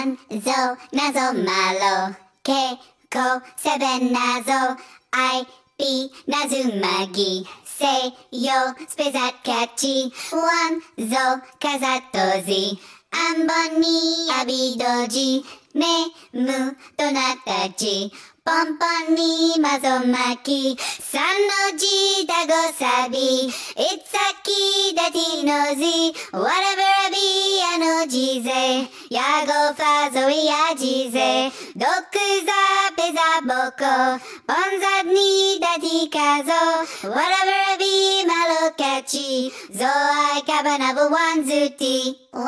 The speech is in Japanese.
なんぞなぞまろけこせべなぞI be なずまぎせよスペザキャッチワンぞかざとじあんぼにあびどじねむとなたちポンポンにまぞまき三の字だごさび It's a key that he knows it Whatever be あの字ぜやごファゾイやじぜドクザペザボコポンザにだティカゾ Whatever be マロキャチゾアイカバナボワンズティ